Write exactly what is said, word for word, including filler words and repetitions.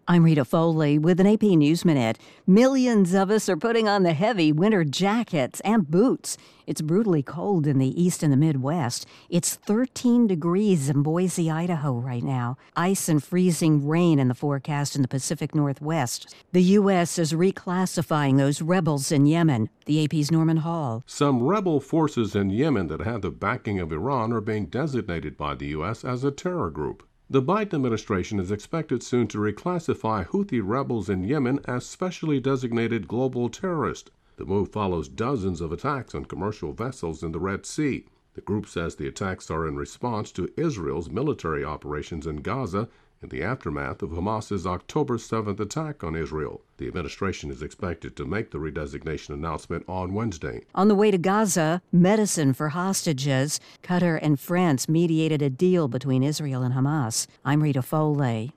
I'm Rita Foley with an A P News Minute. Millions of us are putting on the heavy winter jackets and boots. It's brutally cold in the east and the Midwest. It's thirteen degrees in Boise, Idaho right now. Ice and freezing rain in the forecast in the Pacific Northwest. The U S is reclassifying those rebels in Yemen. The A P's Norman Hall. Some rebel forces in Yemen that had the backing of Iran are being designated by the U S as a terror group. The Biden administration is expected soon to reclassify Houthi rebels in Yemen as specially designated global terrorists. The move follows dozens of attacks on commercial vessels in the Red Sea. The group says the attacks are in response to Israel's military operations in Gaza in the aftermath of Hamas's October seventh attack on Israel. The administration is expected to make the redesignation announcement on Wednesday. On the way to Gaza, medicine for hostages. Qatar and France mediated a deal between Israel and Hamas. I'm Rita Foley.